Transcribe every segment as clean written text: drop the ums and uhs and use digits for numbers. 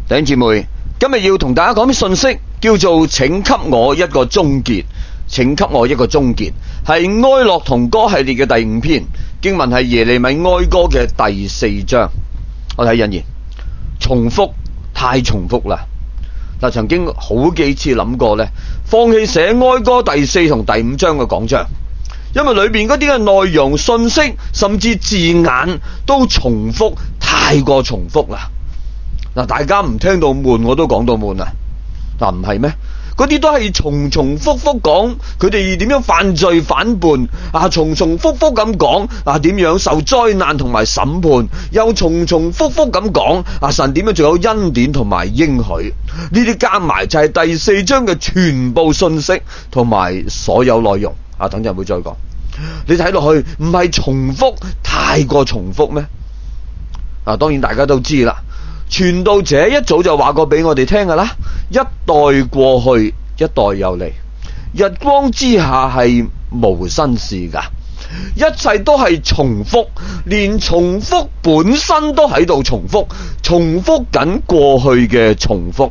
弟兄姊妹，今日要同大家講啲信息，叫做請給我一個終結。請給我一個終結，係哀樂同歌系列嘅第5篇，經文係耶利米哀歌嘅第4章。我睇引言，重複太重複啦。曾經好幾次諗過呢，放棄寫哀歌第4同第5章嘅講章，因為裏邊嗰啲嘅內容、信息甚至字眼都重複，太過重複啦。大家唔聽到悶，我都講到悶啦。唔係咩？嗰啲都係重重複複講佢哋點樣犯罪反叛，重重複複咁講點樣受災難同埋審判，又重重複複咁講神點樣仲有恩典同埋應許。呢啲加埋就係第4章嘅全部信息同埋所有內容。等陣會再講。你睇落去唔係重複，太過重複咩？當然大家都知啦。傳道者一早就話過俾我哋聽㗎啦，一代過去，一代又嚟，日光之下係無新事㗎，一切都係重複，連重複本身都喺度重複，重複緊過去嘅重複。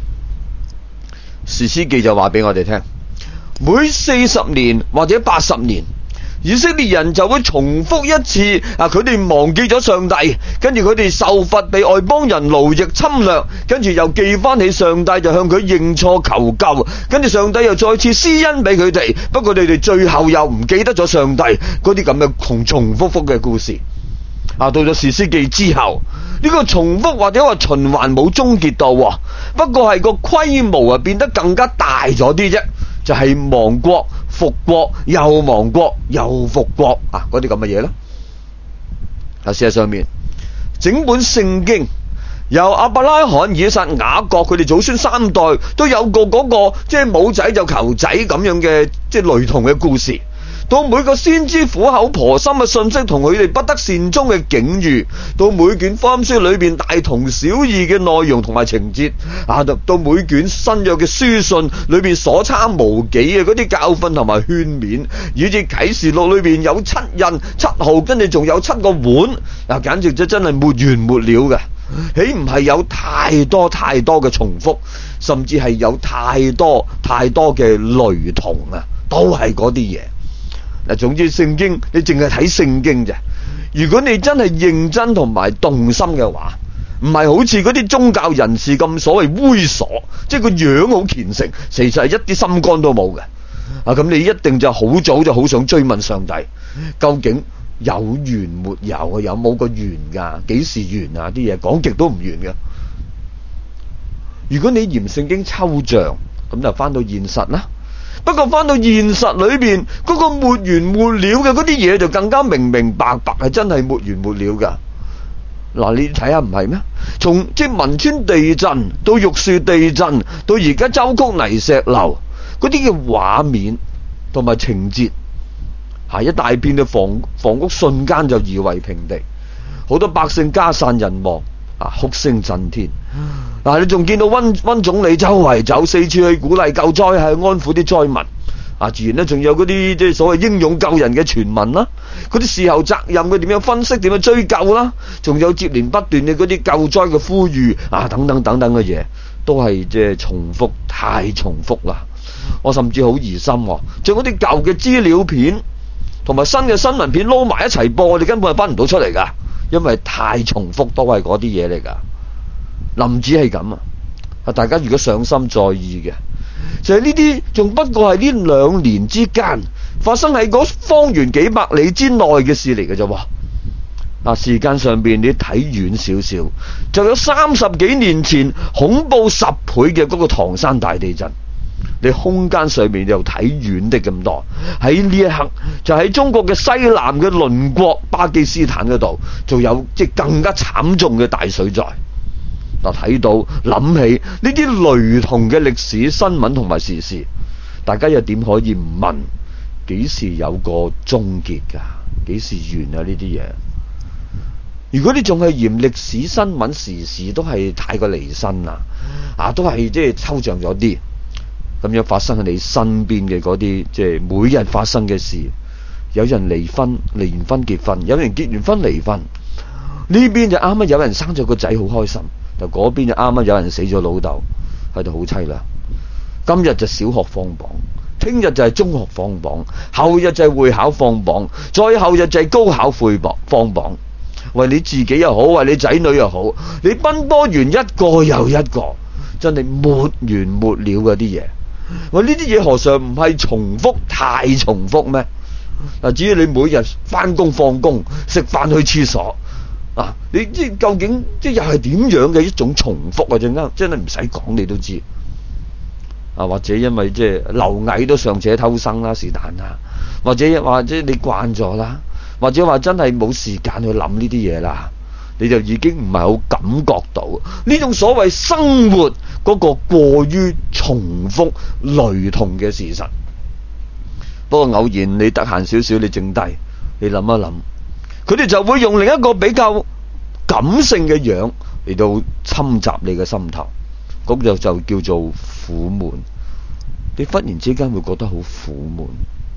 士師記就話俾我哋聽，每40年或者80年，以色列人就會重複一次佢哋忘記咗上帝，跟住佢哋受罰被外邦人奴役侵略，跟住又記翻起上帝，就向佢認錯求救，跟住上帝又再次施恩俾佢哋，不過你哋最後又唔記得咗上帝，嗰啲咁嘅重重複複嘅故事。到咗士師記之後，呢個重複或者話循環冇終結到，不過係個規模變得更加大咗啲啫，就係亡國復國，又亡國又復國嗰啲咁嘅嘢啦。事實上面整本聖經由亞伯拉罕、以撒、雅各佢哋祖孫3代都有過嗰個即係冇仔就求仔咁樣嘅即係雷同嘅故事，到每個先知苦口婆心嘅信息同佢哋不得善終嘅境遇，到每卷福音書裏邊大同小異嘅內容同埋情節，到每卷新約嘅書信裏邊所差無幾嘅嗰啲教訓同埋勸勉，以至啟示錄裏邊有7印7號，跟住仲有7個碗，簡直真係沒完沒了嘅。豈唔係有太多太多嘅重複，甚至係有太多太多嘅雷同都係嗰啲嘢。總之聖經你淨係睇聖經啫，如果你真係認真同埋動心嘅話，唔係好似嗰啲宗教人士咁所謂猥瑣，即係個樣好虔誠，其實係一啲心肝都冇嘅。咁你一定就好早就好想追問上帝，究竟有完沒有？有冇個完㗎？幾時完啊？啲嘢講極都唔完嘅。如果你嫌聖經抽象，咁就翻到現實啦。不過翻到現實裏邊嗰個沒完沒了嘅嗰啲嘢，就更加明明白白係真係沒完沒了噶。你睇下唔係咩？從即係汶川地震到玉樹地震到而家舟曲泥石流嗰啲嘅畫面同埋情節，一大片嘅房屋瞬間就夷為平地，好多百姓家散人亡，哭聲震天。你仲見到溫總理周圍走，四處去鼓勵救災，係安撫啲災民。自然咧，仲有嗰啲即係所謂英勇救人嘅傳聞啦，嗰啲事後責任佢點樣分析，點樣追究啦，仲有接連不斷嘅嗰啲救災嘅呼籲等等等等嘅嘢，都係即係重複，太重複啦。我甚至好疑心，將嗰啲舊嘅資料片同埋新嘅新聞片撈埋一齊播，我哋根本係分唔到出嚟噶，因為太重複，都係嗰啲嘢嚟噶。唔止係咁大家如果上心在意嘅，就係呢啲仲不過係呢2年之間發生喺嗰方圓幾百里之內嘅事嚟嘅啫。時間上邊你睇遠少少，就有30幾年前恐怖10倍嘅嗰個唐山大地震。你空間上面又睇遠的咁多，喺呢一刻就喺中國嘅西南嘅鄰國巴基斯坦嗰度，就有即係更加慘重嘅大水災。睇到諗起呢啲雷同嘅歷史新聞同埋時事，大家又點可以唔問幾時有個終結㗎？幾時完啊？呢啲嘢，如果你仲係嫌歷史新聞時事都係太過離身都係即係抽象咗啲，咁樣發生喺你身邊嘅嗰啲即係每日發生嘅事，有人離婚離完婚結婚，有人結完婚離婚，呢邊就啱啱有人生咗個仔好開心， 就嗰邊就啱啱有人死咗老豆，喺度好凄涼。今日就小學放榜，聽日就係中學放榜，後日就係會考放榜，再後日就係高考放榜。為你自己又好，為你仔女又好，你奔波完一個又一個，真係沒完沒了嗰啲嘢。喂，呢啲嘢何嘗唔係重複，太重複咩？嗱，至於你每日翻工放工食飯去廁所啊，你即究竟即又係點樣嘅一種重複啊？真係唔使講你都知啊。或者因為即係螻蟻都尚且偷生啦，是但啦，或者你慣咗啦，或者話真係冇時間去諗呢啲嘢啦，你就已經唔係好感覺到呢種所謂生活嗰個過於重複雷同嘅事實。不過偶然你得閒少少，你靜低，你諗一諗，佢哋就會用另一個比較感性嘅樣嚟到侵襲你嘅心頭，咁就叫做苦悶。你忽然之間會覺得好苦悶。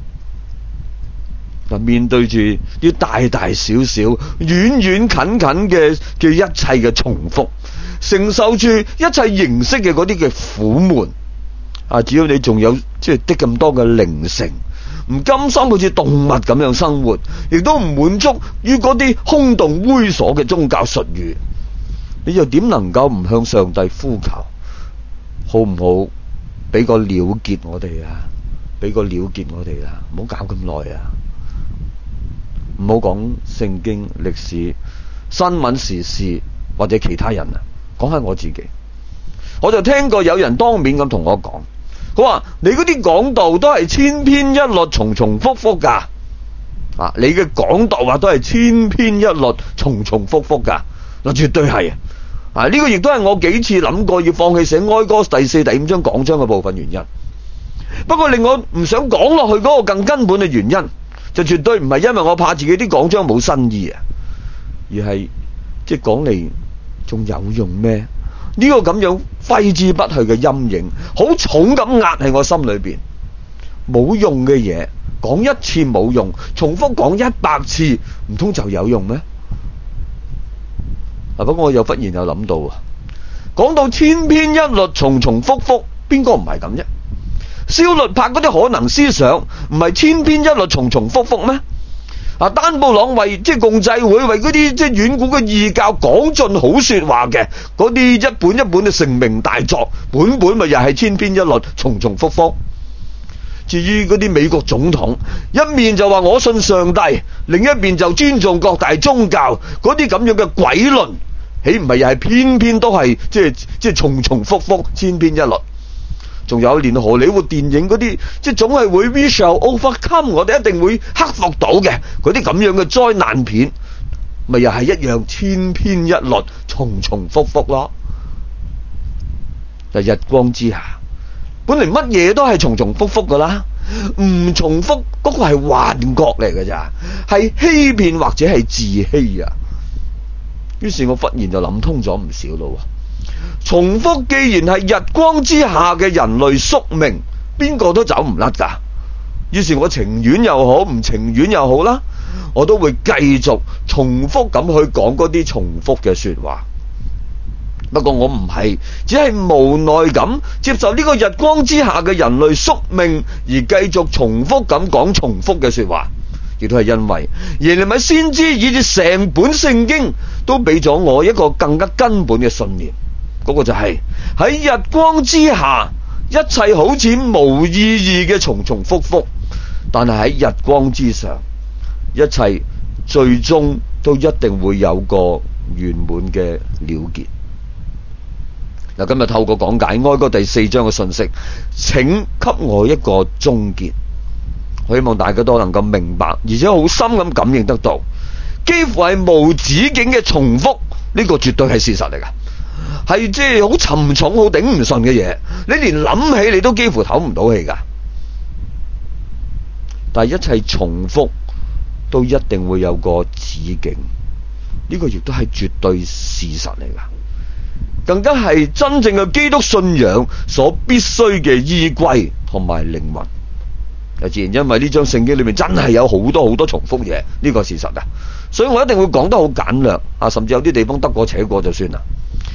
嗱，面對住啲大大小小、遠遠近近嘅一切嘅重複，承受住一切形式嘅嗰啲嘅苦悶啊！只要你仲有即係啲咁多嘅靈性，唔甘心好似動物咁樣生活，亦都唔滿足於嗰啲空洞猥瑣嘅宗教術語，你又點能夠唔向上帝呼求？好唔好俾個了結我哋啊？俾個了結我哋啊！唔好搞咁耐啊！唔好講聖經、歷史、新聞時事或者其他人啊，講下我自己。我就聽過有人當面咁同我講，佢話你嗰啲講道都係千篇一律、重重複複噶。啊，你嘅講道啊都係千篇一律、重重複複噶。嗱，絕對係啊！呢個亦都係我幾次諗過要放棄寫哀歌第4、第5章講章嘅部分原因。不過令我唔想講落去嗰個更根本嘅原因，就絕對唔係因為我怕自己啲講章冇新意啊，而係即係講嚟仲有用咩？呢個咁樣揮之不去嘅陰影，好重咁壓喺我心裏邊。冇用嘅嘢講一次冇用，重複講100次，唔通就有用咩？不過我又忽然又諗到啊，講到千篇一律、重重複複，邊個唔係咁啫？蕭律拍嗰啲可能思想唔係千篇一律、重重複複咩？啊，丹布朗為即係共濟會為嗰啲即係遠古嘅異教講盡好說話嘅嗰啲一本一本嘅成名大作，本本咪又係千篇一律、重重複複。至於嗰啲美國總統，一面就話我信上帝，另一面就尊重各大宗教，嗰啲咁樣嘅鬼論，豈唔係又係偏偏都係即係重重複複、千篇一律？仲有連荷里活電影嗰啲，即係總係會 we shall overcome， 我哋一定會克服到嘅嗰啲咁樣嘅災難片，咪又係一樣千篇一律、重重複複咯。日光之下，本嚟乜嘢都係重重複複噶啦，唔重複嗰個係幻覺嚟嘅咋，係欺騙或者係自欺啊。於是我忽然就諗通咗唔少咯。重複既然係日光之下嘅人類宿命，邊個都走唔甩噶。於是我情願又好，唔情願又好啦，我都會繼續重複咁去講嗰啲重複嘅說話。不過我唔係只係無奈咁接受呢個日光之下嘅人類宿命，而繼續重複咁講重複嘅說話，亦都係因為耶利米先知以至成本聖經都俾咗我一個更加根本嘅信念。嗰個就係喺日光之下，一切好似無意義嘅重重複複，但係喺日光之上，一切最終都一定會有個圓滿嘅了結。嗱，今日透過講解哀歌第4章嘅信息，請給我一個終結。我希望大家都能夠明白，而且好深咁感應得到，幾乎係無止境嘅重複，呢個絕對係事實嚟噶。係即係好沉重、好頂唔順嘅嘢，你連諗起你都幾乎唞唔到氣噶。但係一切重複都一定會有個止境，呢個亦都係絕對事實嚟噶，更加係真正嘅基督信仰所必須嘅依歸同埋靈魂。自然因為呢張聖經裏面真係有好多好多重複嘢，呢個係事實啊，所以我一定會講得好簡略啊，甚至有啲地方得過且過就算啦。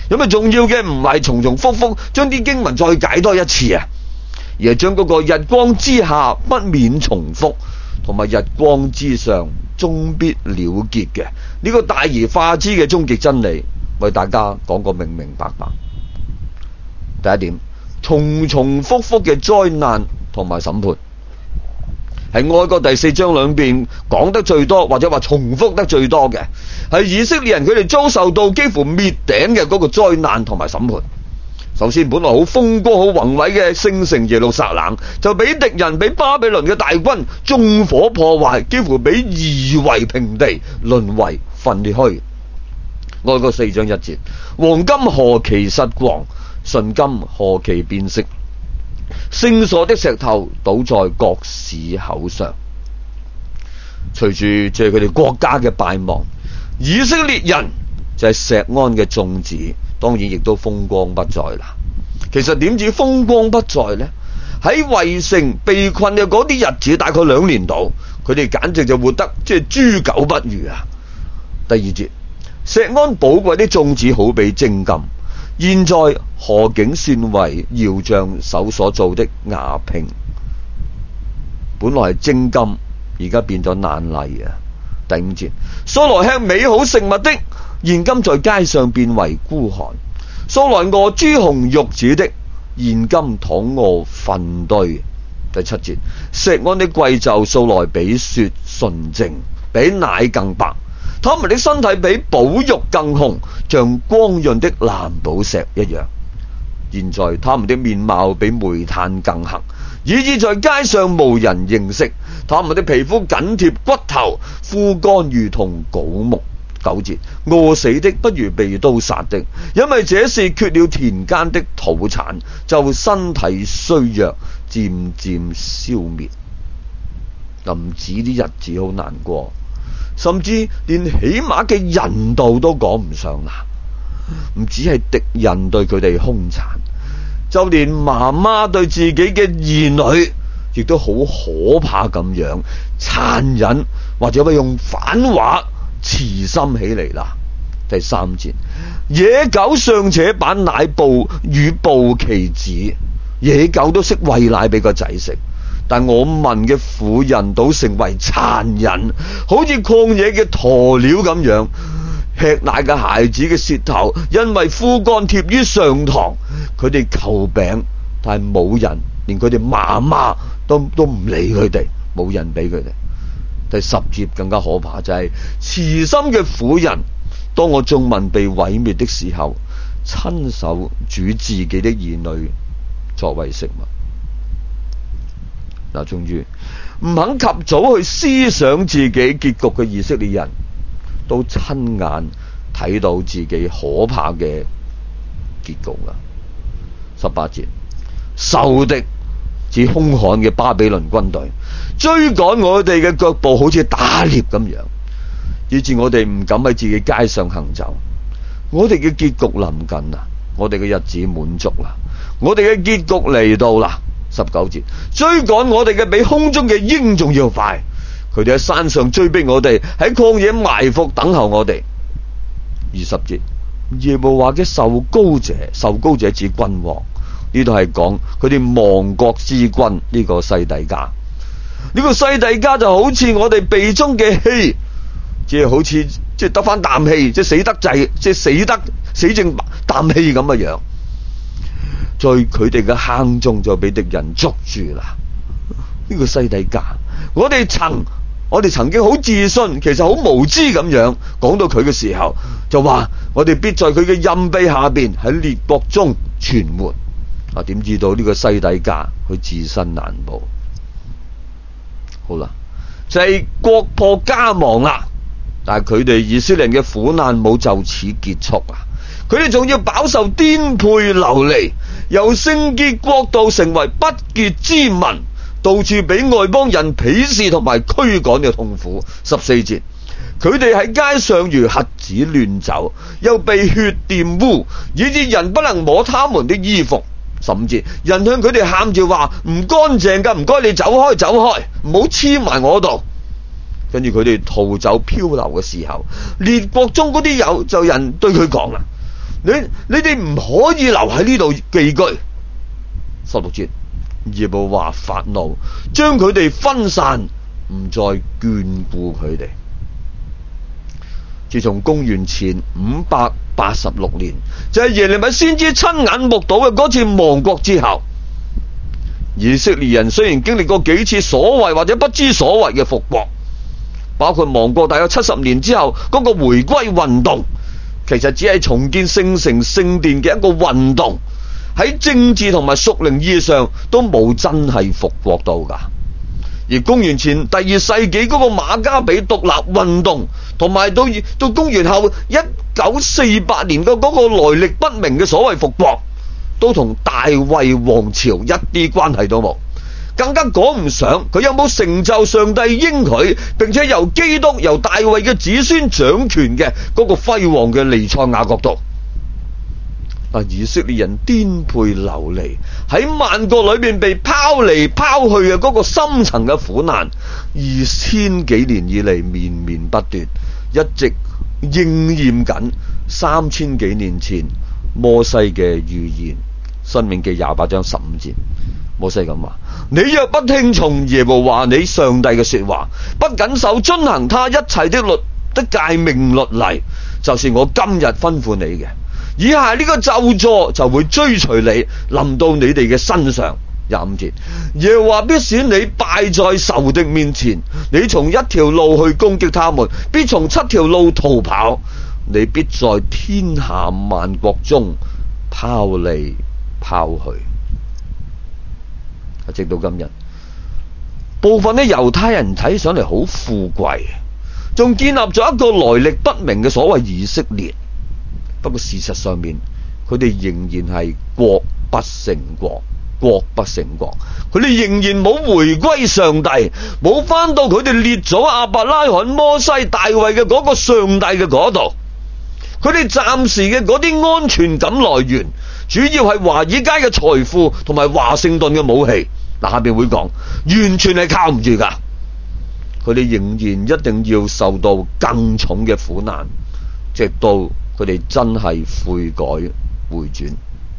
因為重要嘅唔係重重複複將啲經文再解多一次啊，而係將嗰個日光之下不免重複，同埋日光之上終必了結嘅呢個大而化之嘅終極真理，為大家講個明明白白。第一點，重重複複嘅災難同埋審判，係哀歌第4章兩邊講得最多，或者話重複得最多嘅，係以色列人佢哋遭受到幾乎滅頂嘅嗰個災難同埋審判。首先，本來好風光好宏偉嘅聖城耶路撒冷，就俾敵人俾巴比倫嘅大軍縱火破壞，幾乎俾夷為平地，淪為糞墟。哀歌4章1節，黃金何其失光，純金何其變色，聖所的石頭倒在各市口上。隨住即係佢哋國家嘅敗亡，以色列人就係錫安嘅眾子，當然亦都風光不再啦。其實點止風光不再呢？喺衛城被困嘅嗰啲日子，大概2年度，佢哋簡直就活得即係豬狗不如啊！第二節，錫安寶貴的眾子好比精金，現在何竟算為窯匠手所做的瓦瓶？本來係精金，而家變咗爛泥啊！第5節，素來吃美好食物的，現今在街上變為孤寒；素來餓朱紅玉子的，現今躺臥糞堆。第7節，錫安的貴胄素來比雪純淨，比奶更白，他們的身體比寶玉更紅，像光潤的藍寶石一樣。現在他們的面貌比煤炭更黑，以致在街上無人認識。他們的皮膚緊貼骨頭，枯乾如同槁木。9節，餓死的不如被刀殺的，因為這是缺了田間的土產，就身體衰弱，漸漸消滅。唔止啲日子好難過，甚至連起碼嘅人道都講唔上啦。唔止係敵人對佢哋兇殘，就連媽媽對自己嘅兒女亦都好可怕咁樣殘忍，或者話用反話慈心起嚟啦。第3節，野狗尚且把奶哺與哺其子，野狗都識餵奶俾個仔食，但我民嘅婦人都成為殘忍，好似曠野嘅鴕鳥咁樣。吃奶嘅孩子嘅舌頭因為枯乾貼於上膛，佢哋求餅，但係冇人，連佢哋媽媽都唔理佢哋，冇人俾佢哋。第10節更加可怕，就係慈心嘅婦人，當我眾民被毀滅的時候，親手煮自己的兒女作為食物。嗱，終於唔肯及早去思想自己結局嘅以色列人，都親眼睇到自己可怕嘅結局啦。18節，仇敵似兇悍嘅巴比倫軍隊追趕我哋嘅腳步，好似打獵咁樣，以致我哋唔敢喺自己街上行走。我哋嘅結局臨近啦，我哋嘅日子滿足啦，我哋嘅結局嚟到啦。19節，追趕我哋嘅比空中嘅鷹仲要快，佢哋喺山上追逼我哋，喺曠野埋伏等候我哋。20節，耶和華嘅受膏者指君王，呢度係講佢哋亡國之君，呢個西底家。呢個西底家就好似我哋鼻中嘅氣，即係好似即係得翻啖氣，即係死得滯，即係死剩啖氣咁嘅樣。在佢哋嘅坑中就俾敵人捉住啦。呢個西底家，我哋曾經好自信，其實好無知咁樣講到佢嘅時候，就話我哋必在佢嘅蔭庇下邊喺列國中存活。啊，點知道呢個西底家佢自身難保。好啦，就係國破家亡啦，但係佢哋以色列人嘅苦難冇就此結束啊！佢哋仲要飽受顛沛流離，由聖潔國度成為不潔之民，到處俾外邦人鄙視同埋驅趕嘅痛苦。14節，佢哋喺街上如瞎子亂走，又被血玷污，以致人不能摸他們的衣服。甚至人向佢哋喊住話唔乾淨噶，唔該你走開走開，唔好黐埋我度。跟住佢哋逃走漂流嘅時候，列國中嗰啲就人對佢講啦： 你哋唔可以留喺呢度寄居。16節，耶和華發怒，將佢哋分散，唔再眷顧佢哋。自從公元前586年，就係耶利米先知親眼目睹嘅嗰次亡國之後，以色列人雖然經歷過幾次所謂或者不知所謂嘅復國，包括亡國大約70年之後嗰個回歸運動，其實只係重建聖城聖殿嘅一個運動，喺政治同埋屬靈意義上都冇真係復國到㗎。而公元前第2世紀嗰個馬加比獨立運動，同埋到公元後1948年嘅嗰個來歷不明嘅所謂復國，都同大衛王朝一啲關係都冇，更加講唔上佢有冇成就上帝應許並且由基督由大衛嘅子孫掌權嘅嗰個輝煌嘅彌賽亞國度。以色列人顛沛流離，喺萬國裏面被拋嚟拋去嘅嗰個深層嘅苦難，2000幾年以嚟綿綿不斷，一直應驗緊3000幾年前摩西嘅預言。申命記28章15節，摩西咁話：你若不聽從耶和華你上帝嘅說話，不謹守遵行他一切的誡命律例，就是我今日吩咐你嘅，以下呢個咒詛就會追隨你，臨到你哋嘅身上。25節，耶和華必使你敗在仇敵面前，你從一條路去攻擊他們，必從7條路逃跑，你必在天下萬國中拋嚟拋去。直到今日，部分嘅猶太人睇上嚟好富貴，仲建立咗一個來歷不明嘅所謂以色列。不過事實上面，佢哋仍然係國不勝國，國不勝國。佢哋仍然冇回歸上帝，冇翻到佢哋列祖亞伯拉罕、摩西、大衛嘅嗰個上帝嘅嗰度。佢哋暫時嘅嗰啲安全感來源，主要係華爾街嘅財富同埋華盛頓嘅武器。下邊會講，完全係靠唔住噶。佢哋仍然一定要受到更重嘅苦難，直到佢哋真係悔改回轉。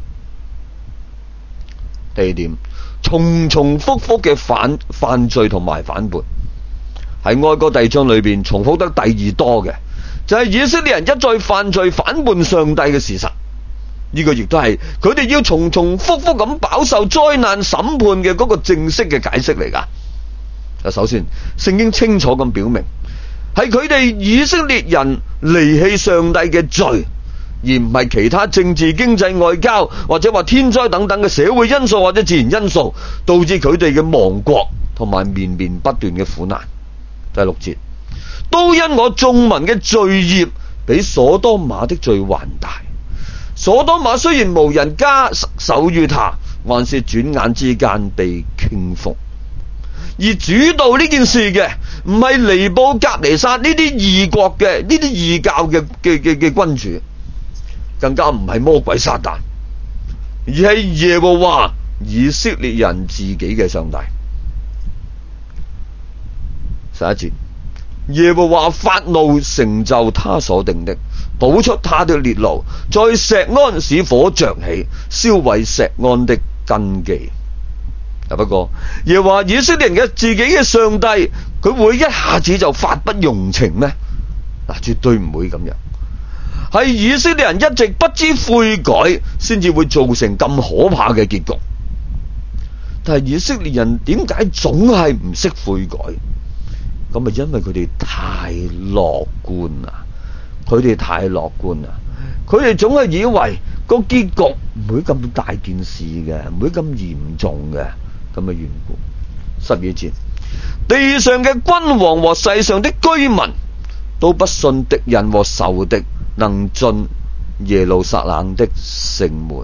第二點，重重複複嘅犯罪同埋反叛，喺哀歌第2章裏邊重複得第2多嘅，就係以色列人一再犯罪反叛上帝嘅事實。呢個亦都係佢哋要重重複複咁飽受災難審判嘅嗰個正式嘅解釋嚟噶。首先，聖經清楚咁表明，係佢哋以色列人離棄上帝嘅罪，而唔係其他政治、經濟、外交或者話天災等等嘅社會因素或者自然因素，導致佢哋嘅亡國同埋綿綿不斷嘅苦難。第6節，都因我眾民嘅罪孽比所多瑪的罪還大。所多瑪雖然無人加手於他，還是轉眼之間被傾覆。而主導呢件事嘅唔係尼布甲尼撒呢啲異國嘅呢啲異教嘅君主，更加唔係魔鬼撒旦，而係耶和華以色列人自己嘅上帝。11節，耶和華發怒成就他所定的，倒出他的烈怒，在錫安使火着起，燒毀錫安的根基。不過耶和華以色列人嘅自己嘅上帝，佢會一下子就發不容情咩？絕對唔會咁樣。係以色列人一直不知悔改，先至會造成咁可怕嘅結局。但係以色列人點解總係唔識悔改？咁咪因為佢哋太樂觀啦，佢哋太樂觀啦，佢哋總係以為個結局唔會咁大件事嘅，唔會咁嚴重嘅，咁嘅緣故。12節，地上嘅君王和世上的居民都不信敵人和仇敵能進耶路撒冷的城門。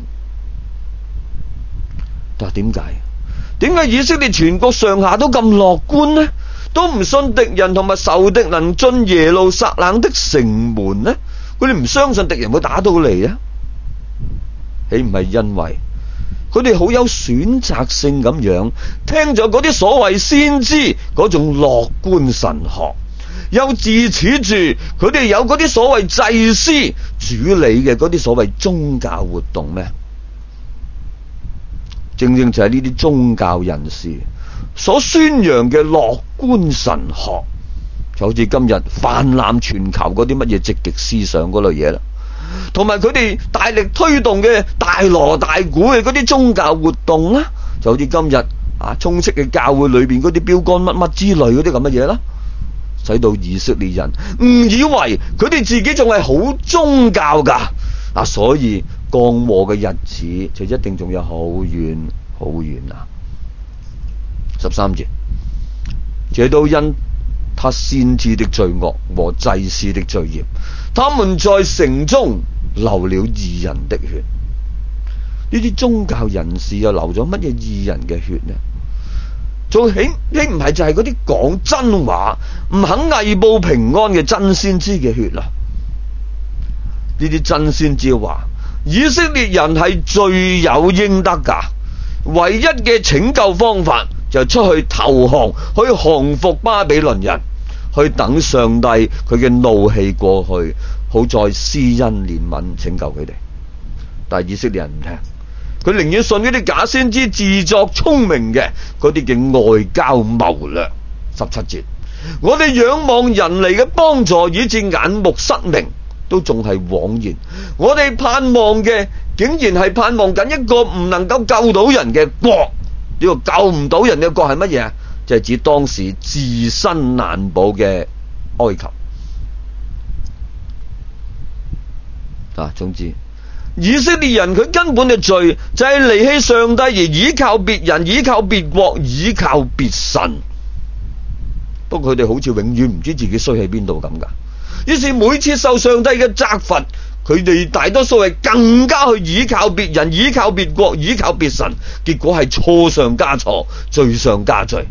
但係點解以色列全國上下都咁樂觀呢？都唔信敵人同埋仇敵能進耶路撒冷的城門呢？佢哋唔相信敵人會打到嚟啊？豈唔係因為佢哋好有選擇性咁樣聽咗嗰啲所謂先知嗰種樂觀神學， 又自此住佢哋有嗰啲所謂祭司主理嘅嗰啲所謂宗教活動咩？正正就係呢啲宗教人士所宣揚嘅樂觀神學，就好似今日泛濫全球嗰啲乜嘢積極思想嗰類嘢啦，同埋佢哋大力推動嘅大鑼大鼓嘅嗰啲宗教活動啦，就好似今日充斥嘅教會裏邊嗰啲標杆乜乜之類嗰啲咁嘅嘢啦，使到以色列人誤以為佢哋自己仲係好宗教噶，所以降禍嘅日子就一定仲有好遠好遠啊！13節，這都因他先知的罪惡和祭司的罪孽，他們在城中流了義人的血。呢啲宗教人士又流咗乜嘢義人嘅血呢？仲豈唔係就係嗰啲講真話唔肯偽報平安嘅真先知嘅血啦？呢啲真先知話以色列人係罪有應得噶，唯一嘅拯救方法就出去投降，去降服巴比倫人，去等上帝佢嘅怒氣過去，好再施恩憐憫拯救佢哋。但係以色列人唔聽，佢寧願信嗰啲假先知自作聰明嘅嗰啲嘅外交謀略。17節，我哋仰望人嚟嘅幫助，以致眼目失明，都仲係枉然。我哋盼望嘅竟然係盼望緊一個唔能夠救到人嘅國。呢個救唔到人嘅國係乜嘢？就係指當時自身難保嘅埃及。總之以色列人佢根本嘅罪就係離棄上帝而依靠別人，依靠別國，依靠別神。不過佢哋好似永遠唔知自己衰喺邊度咁噶，於是每次受上帝嘅責罰，佢哋大多數係更加去依靠別人，依靠別國，依靠別神，結果係錯上加錯，罪上加罪。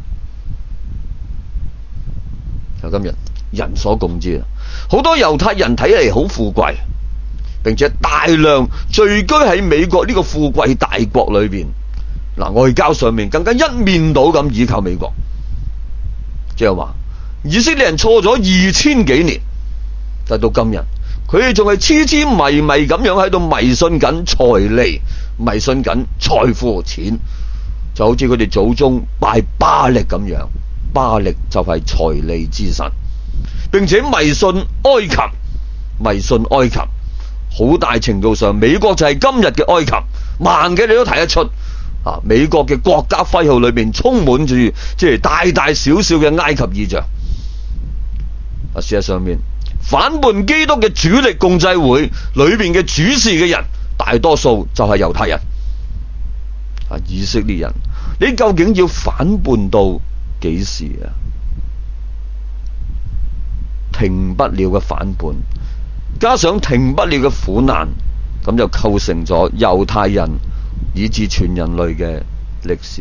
就今日人所共知，好多猶太人睇嚟好富貴，並且大量聚居喺美國呢個富貴大國裏邊，外交上面更加一面倒咁依靠美國。即係話以色列人錯咗2000幾年，但到今日佢哋仲係痴痴迷迷咁樣喺度迷信緊財利，迷信緊財富錢，就好似佢哋祖宗拜巴力咁樣。巴力就係財利之神，並且迷信埃及，迷信埃及好大程度上美國就係今日嘅埃及，盲嘅你都睇得出。美國嘅國家徽號裏面充滿住即係大大小小嘅埃及意象。事實上面反叛基督嘅主力共濟會裏面嘅主事嘅人，大多數就係猶太人。以色列人，你究竟要反叛到幾時啊？停不了嘅反叛，加上停不了嘅苦難，咁就構成咗猶太人以至全人類嘅歷史。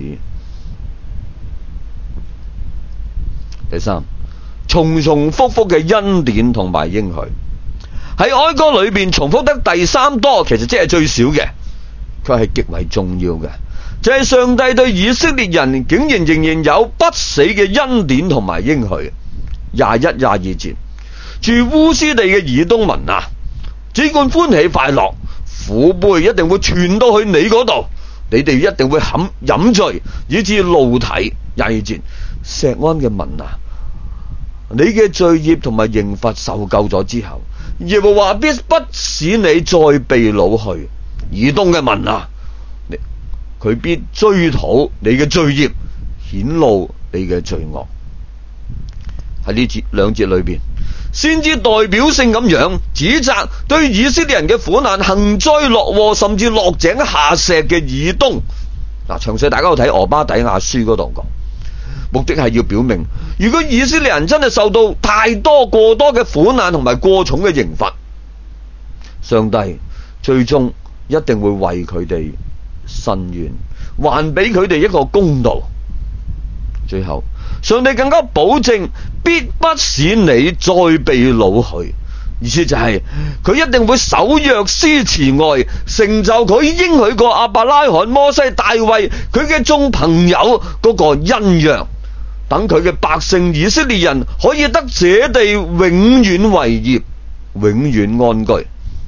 第三，重重複複嘅恩典同埋應許，喺哀歌裏邊重複得第三多，其實即係最少嘅，佢係極為重要嘅，就係上帝對以色列人竟然仍然有不死嘅恩典同埋應許。21、22節，住烏斯地嘅以東民啊，只管歡喜快樂，苦杯一定會傳到去你嗰度，你哋一定會飲醉，以致露體。22節，錫安嘅民啊，你嘅罪孽同埋刑罰受夠咗之後，耶和華必不使你再被擄去。以東嘅民啊，佢必追討你嘅罪孽，顯露你嘅罪惡。喺呢兩節裏邊，先知代表性咁樣指責對以色列人嘅苦難幸災樂禍，甚至落井下石嘅以東。詳細大家要睇俄巴底亞書嗰度講，目的係要表明，如果以色列人真係受到太多過多嘅苦難同埋過重嘅刑罰，上帝最終一定會為佢哋伸冤，還俾佢哋一個公道。最後上帝更加保證必不使你再被擄去，意思就係佢一定會守約施慈愛，成就佢應許過亞伯拉罕、摩西、大衛佢嘅眾朋友嗰個恩約。 等佢嘅百姓以色列人可以得這地永遠為業，永遠安居。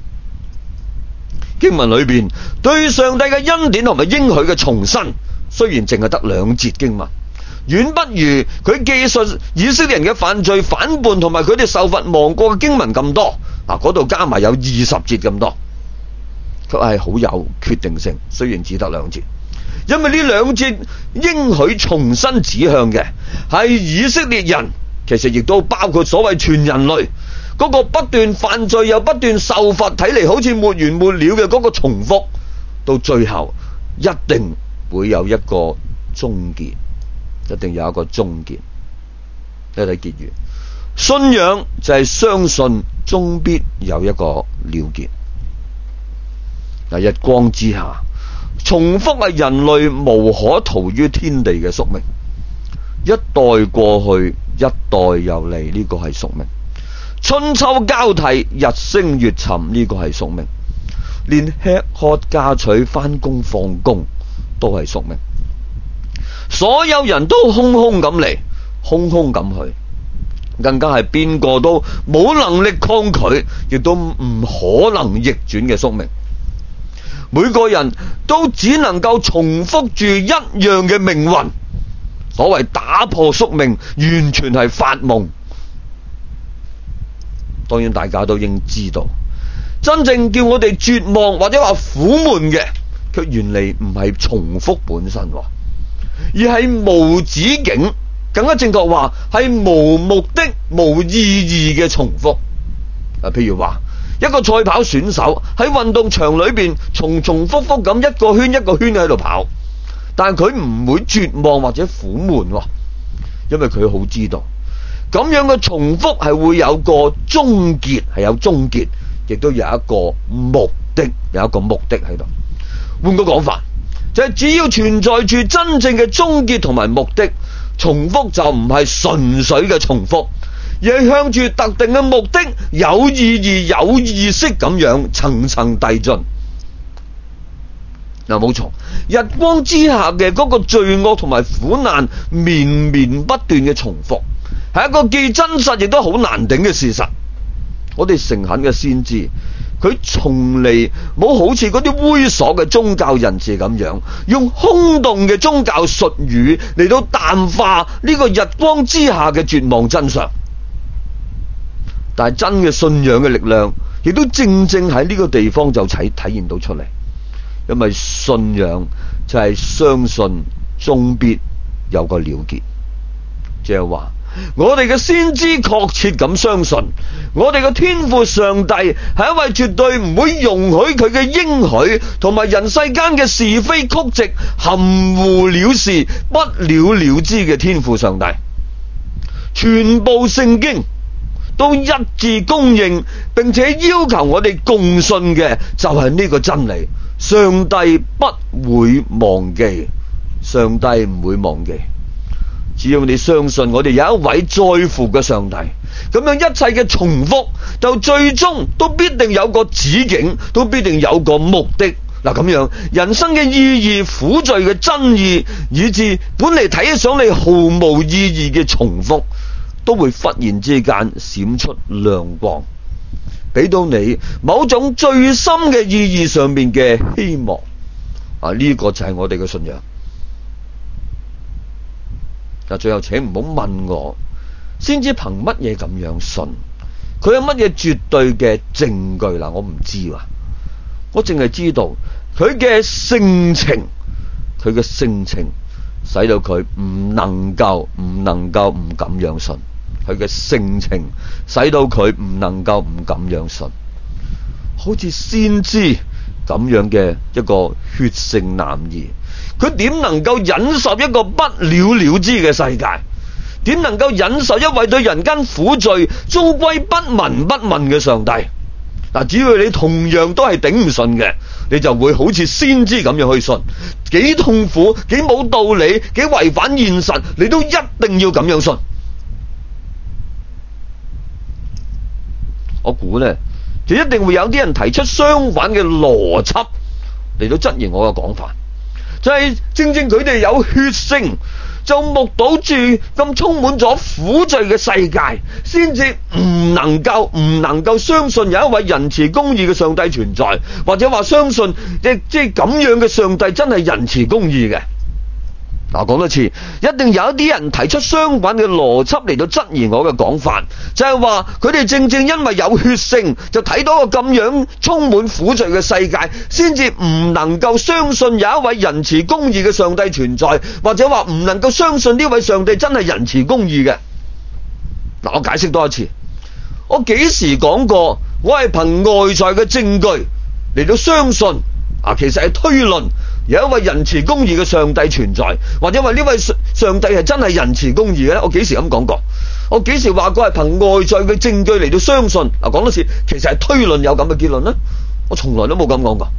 經文裏邊對上帝嘅恩典同埋應許嘅重申，雖然淨係得2節經文，遠不如佢記述以色列人嘅犯罪反叛同埋佢哋受罰亡國嘅經文咁多。嗰度加埋有20節咁多，佢係好有決定性。雖然只得2節，因為呢2節應許重新指向嘅係以色列人，其實亦都包括所謂全人類嗰個不斷犯罪又不斷受罰，睇嚟好似沒完沒了嘅嗰個重複，到最後一定會有一個終結，一定有一個終結。睇睇結語，信仰就係相信終必有一個了結。日光之下，重複係人類無可逃於天地嘅宿命，一代過去，一代又嚟，呢個係宿命。春秋交替，日升月沉，呢個係宿命。連吃喝嫁娶返工放工都係宿命。所有人都空空咁嚟，空空咁去，更加係邊個都冇能力抗拒，亦都唔可能逆轉嘅宿命。每個人都只能夠重複住一樣嘅命運。所謂打破宿命，完全係發夢。當然大家都應知道，真正叫我哋絕望或者話苦悶嘅，卻原嚟唔係重複本身，而係無止境，更加正確話係無目的無意義嘅重複。譬如話一個賽跑選手喺運動場裏邊重重複複咁一個圈一個圈喺度跑，但佢唔會絕望或者苦悶，因為佢好知道咁樣嘅重複係會有個終結，係有終結，亦都有一個目的，有一個目的喺度。換個講法，就係只要存在住真正嘅終結同埋目的，重複就唔係純粹嘅重複，而係向住特定嘅目的，有意義有意識咁樣層層遞進。冇錯，日光之下嘅嗰個罪惡同埋苦難綿綿不斷嘅重複，係一個既真實亦都好難頂嘅事實。我哋誠懇嘅先知，佢從嚟冇好似嗰啲猥瑣嘅宗教人士咁樣，用空洞嘅宗教術語嚟到淡化呢個日光之下嘅絕望真相。但係真嘅信仰嘅力量，亦都正正喺呢個地方就體現到出嚟。因為信仰就係相信終必有個了結，即係話我哋嘅先知確切咁相信，我哋嘅天父上帝係一位絕對唔會容許佢嘅應許同埋人世間嘅是非曲直含糊了事不了了之嘅天父上帝。全部聖經都一致公認並且要求我哋共信嘅就係呢個真理。上帝不會忘記，上帝唔會忘記。只要你相信我哋有一位在乎嘅上帝，咁樣一切嘅重複就最終都必定有個止境，都必定有個目的。嗱，咁樣人生嘅意義、苦罪嘅真義，以至本嚟睇起上嚟毫無意義嘅重複，都會忽然之間閃出亮光，俾到你某種最深嘅意義上面嘅希望。呢個就係我哋嘅信仰。最後請唔好問我先知憑乜嘢咁樣信，佢有乜嘢絕對嘅證據啦？我唔知啊，我淨係知道佢嘅性情，佢嘅性情使到佢唔能夠唔咁樣信。佢嘅性情使到佢唔能夠唔咁樣信，好似先知咁樣嘅一個血性男兒，佢點能夠忍受一個不了了之嘅世界？點能夠忍受一位對人間苦罪終歸不聞不問嘅上帝？只要你同樣都係頂唔順嘅，你就會好似先知咁樣去信，幾痛苦、幾冇道理、幾違反現實，你都一定要咁樣信。我估呢，就一定會有啲人提出相反嘅邏輯嚟到質疑我嘅講法，就係正正佢哋有血性， 就目睹住咁充滿咗苦罪嘅世界，先至唔能夠相信有一位仁慈公義嘅上帝存在，或者話相信即係咁樣嘅上帝真係仁慈公義嘅。嗱，講多次，一定有一啲人提出相反嘅邏輯嚟到質疑我嘅講法，就係話佢哋正因為有血性，就睇到個咁樣充滿苦罪嘅世界，先至唔能夠相信有一位仁慈公義嘅上帝存在，或者話唔能夠相信呢位上帝真係仁慈公義嘅。嗱，我解釋多一次，我幾時講過我係憑外在嘅證據嚟到相信其實係推論有一位仁慈公義嘅上帝存在，或者話呢位上帝係真係仁慈公義嘅咧？我幾時咁講過？我幾時話過係憑外在嘅證據嚟到相信？講多次，其實係推論有咁嘅結論呢？我從來都冇咁講過。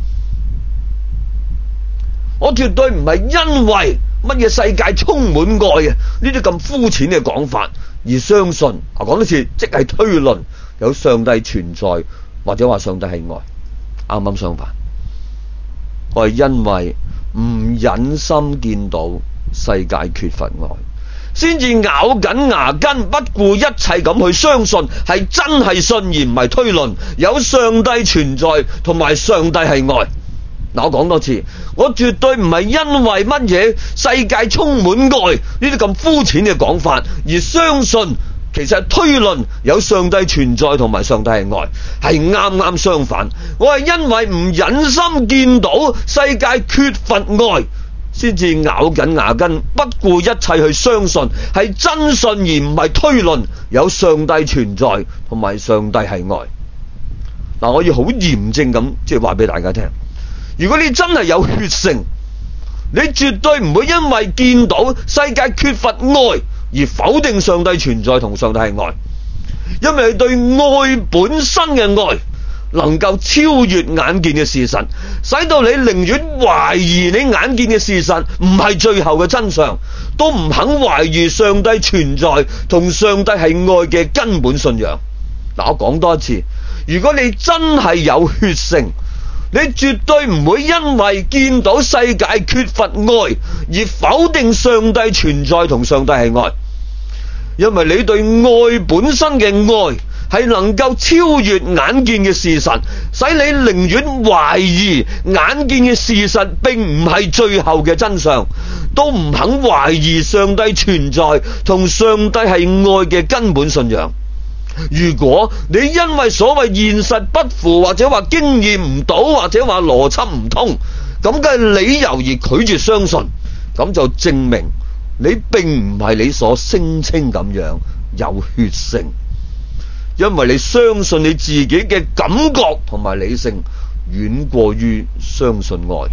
我絕對唔係因為乜嘢世界充滿愛呢啲咁膚淺嘅講法而相信。講多次，即係推論有上帝存在，或者話上帝係愛。啱啱相反，我係因為唔忍心見到世界缺乏愛，先至咬緊牙根不顧一切咁去相信，係真係信而唔係推論，有上帝存在同埋上帝係愛。嗱，我講多次，我絕對唔係因為乜嘢世界充滿愛呢啲咁膚淺嘅講法而相信，其實係推論有上帝存在同埋上帝係愛，係啱啱相反。我係因為唔忍心見到世界缺乏愛，先至咬緊牙根不顧一切去相信，係真信而唔係推論有上帝存在同埋上帝係愛。嗱，我要好嚴正咁即係話俾大家聽，如果你真係有血性，你絕對唔會因為見到世界缺乏愛而否定上帝存在同上帝係愛，因為你對愛本身嘅愛能夠超越眼見嘅事實，使到你寧願懷疑你眼見嘅事實唔係最後嘅真相，都唔肯懷疑上帝存在同上帝係愛嘅根本信仰。嗱，我講多一次，如果你真係有血性，你絕對唔會因為見到世界缺乏愛而否定上帝存在同上帝係愛，因為你對愛本身嘅愛係能夠超越眼見嘅事實，使你寧願懷疑眼見嘅事實並唔係最後嘅真相，都唔肯懷疑上帝存在同上帝係愛嘅根本信仰。如果你因為所謂現實不符，或者話經驗唔到，或者話邏輯唔通咁嘅理由而拒絕相信，咁就證明你並唔係你所聲稱咁樣有血性，因為你相信你自己嘅感覺同埋理性遠過於相信愛。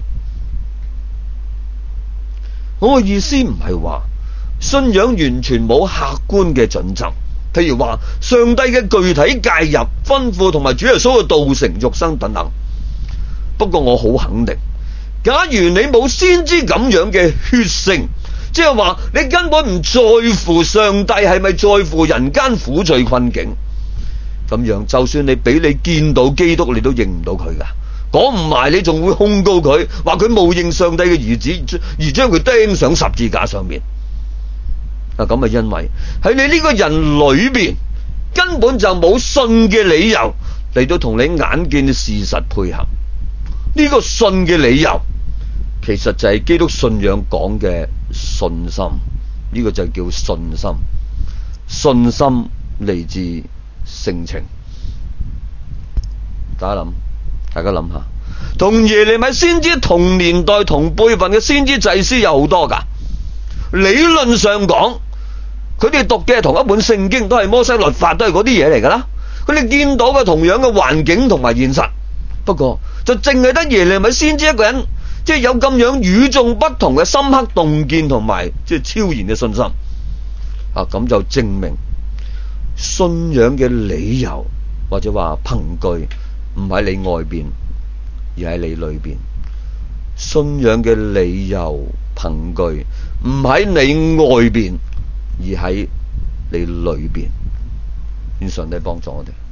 我嘅意思唔係話信仰完全冇客觀嘅準則，譬如話上帝嘅具體介入、吩咐同埋主耶穌嘅道成肉身等等。不過我好肯定，假如你冇先知咁樣嘅血性，即係話你根本唔在乎上帝係咪在乎人間苦罪困境，咁樣就算你俾你見到基督，你都認唔到佢噶。講唔埋，你仲會控告佢，話佢冒認上帝嘅兒子，而將佢釘上十字架上面。咁啊，因為喺你呢個人裏邊根本就冇信嘅理由嚟到同你眼見嘅事實配合。呢個信嘅理由其實就係基督信仰講嘅信心，呢個就叫信心。信心嚟自性情。大家諗下，同耶利米先知同年代同輩份嘅先知祭司有好多噶。理論上講，佢哋讀嘅係同一本聖經，都係摩西律法，都係嗰啲嘢嚟噶啦。佢哋見到嘅同樣嘅環境同埋現實，不過就淨係得耶利米先知一個人，即係有咁樣與眾不同嘅深刻洞見同埋即係超然嘅信心。咁就證明信仰嘅理由或者話憑據唔喺你外邊，而喺你裏邊。信仰嘅理由憑據唔喺你外邊，而喺你裏邊。願上帝幫助我哋。